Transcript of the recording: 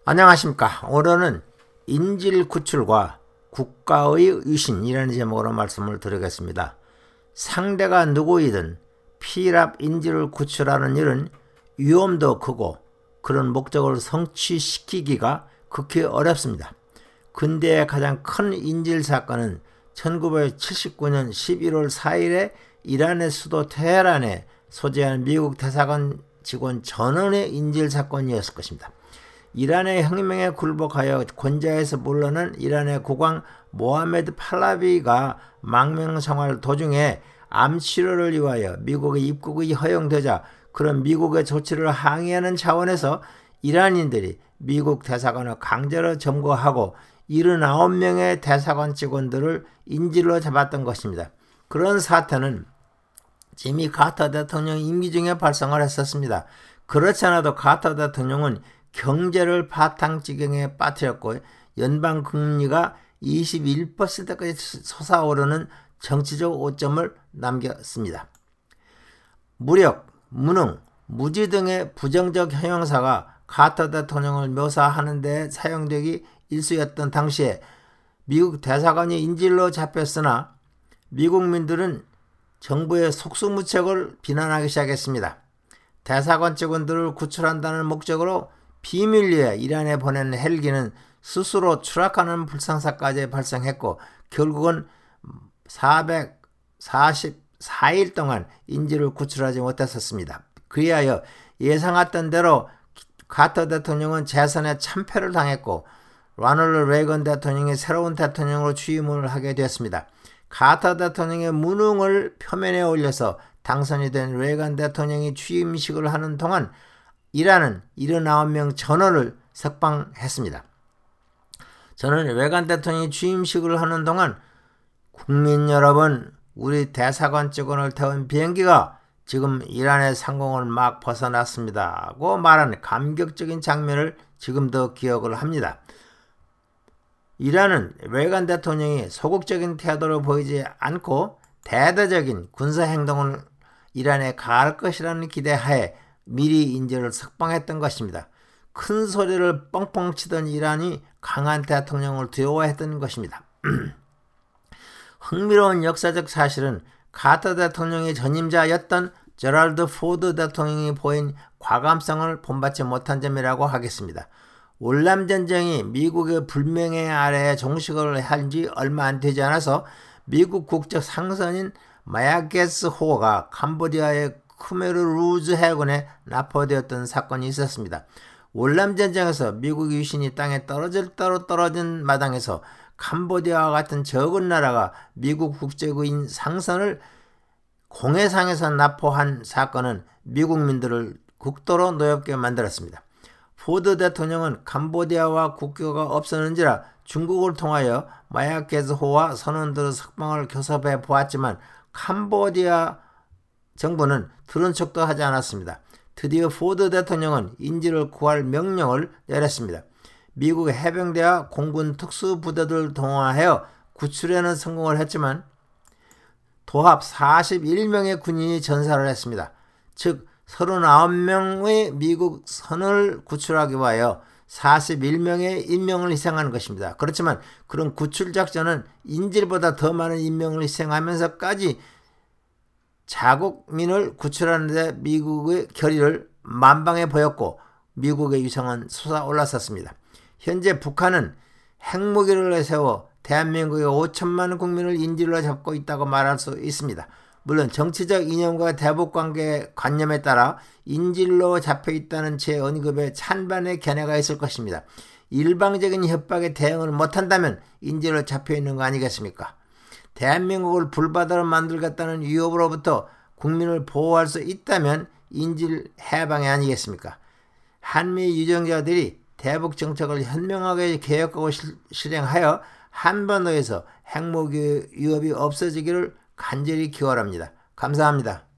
안녕하십니까. 오늘은 인질 구출과 국가의 유신이라는 제목으로 말씀을 드리겠습니다. 상대가 누구이든 피랍 인질을 구출하는 일은 위험도 크고 그런 목적을 성취시키기가 극히 어렵습니다. 근대의 가장 큰 인질 사건은 1979년 11월 4일에 이란의 수도 테헤란에 소재한 미국 대사관 직원 전원의 인질 사건이었을 것입니다. 이란의 혁명에 굴복하여 권좌에서 물러난 이란의 국왕 모하메드 팔라비가 망명생활 도중에 암 치료를 위하여 미국에 입국이 허용되자 그런 미국의 조치를 항의하는 차원에서 이란인들이 미국 대사관을 강제로 점거하고 79명의 대사관 직원들을 인질로 잡았던 것입니다. 그런 사태는 지미 카터 대통령 임기 중에 발생을 했었습니다. 그렇지 않아도 카터 대통령은 경제를 파탄지경에 빠뜨렸고 연방금리가 21%까지 솟아오르는 정치적 오점을 남겼습니다. 무력, 무능, 무지 등의 부정적 형용사가 카터 대통령을 묘사하는 데 사용되기 일쑤였던 당시에 미국 대사관이 인질로 잡혔으나 미국민들은 정부의 속수무책을 비난하기 시작했습니다. 대사관 직원들을 구출한다는 목적으로 비밀리에 이란에 보낸 헬기는 스스로 추락하는 불상사까지 발생했고 결국은 444일 동안 인질을 구출하지 못했었습니다. 그리하여 예상했던 대로 카터 대통령은 재선에 참패를 당했고 로널드 레이건 대통령이 새로운 대통령으로 취임을 하게 되었습니다. 카터 대통령의 무능을 표면에 올려서 당선이 된 레이건 대통령이 취임식을 하는 동안 이란은 79명 전원을 석방했습니다. 저는 레이건 대통령이 취임식을 하는 동안 국민 여러분, 우리 대사관 직원을 태운 비행기가 지금 이란의 상공을 막 벗어났습니다 고 말하는 감격적인 장면을 지금도 기억을 합니다. 이란은 레이건 대통령이 소극적인 태도를 보이지 않고 대대적인 군사행동을 이란에 가할 것이라는 기대하에 미리 인질을 석방했던 것입니다. 큰 소리를 뻥뻥 치던 이란이 강한 대통령을 두려워했던 것입니다. 흥미로운 역사적 사실은 카터 대통령의 전임자였던 제럴드 포드 대통령이 보인 과감성을 본받지 못한 점이라고 하겠습니다. 월남전쟁이 미국의 불명예 아래에 종식을 한 지 얼마 안 되지 않아서 미국 국적 상선인 마야게스 호가 캄보디아의 크메르 루즈 해군에 납포되었던 사건이 있었습니다. 월남전쟁에서 미국 유신이 땅에 떨어진 마당에서 캄보디아와 같은 적은 나라가 미국 국적인 상선을 공해상에서 납포한 사건은 미국민들을 극도로 노엽게 만들었습니다. 포드 대통령은 캄보디아와 국교가 없었는지라 중국을 통하여 마야게즈호와 선원들의 석방을 교섭해 보았지만 캄보디아 정부는 들은 척도 하지 않았습니다. 드디어 포드 대통령은 인질을 구할 명령을 내렸습니다. 미국의 해병대와 공군 특수부대들을 동원하여 구출에는 성공을 했지만 도합 41명의 군인이 전사를 했습니다. 즉 39명의 미국 선을 구출하기 위하여 41명의 인명을 희생하는 것입니다. 그렇지만 그런 구출 작전은 인질보다 더 많은 인명을 희생하면서까지 자국민을 구출하는 데 미국의 결의를 만방에 보였고 미국의 위상은 솟아올랐었습니다. 현재 북한은 핵무기를 세워 대한민국의 5천만 국민을 인질로 잡고 있다고 말할 수 있습니다. 물론 정치적 이념과 대북관계 관념에 따라 인질로 잡혀있다는 제 언급에 찬반의 견해가 있을 것입니다. 일방적인 협박에 대응을 못한다면 인질로 잡혀있는 거 아니겠습니까? 대한민국을 불바다로 만들겠다는 위협으로부터 국민을 보호할 수 있다면 인질 해방이 아니겠습니까? 한미 유정자들이 대북 정책을 현명하게 개혁하고 실행하여 한반도에서 핵무기 위협이 없어지기를 간절히 기원합니다. 감사합니다.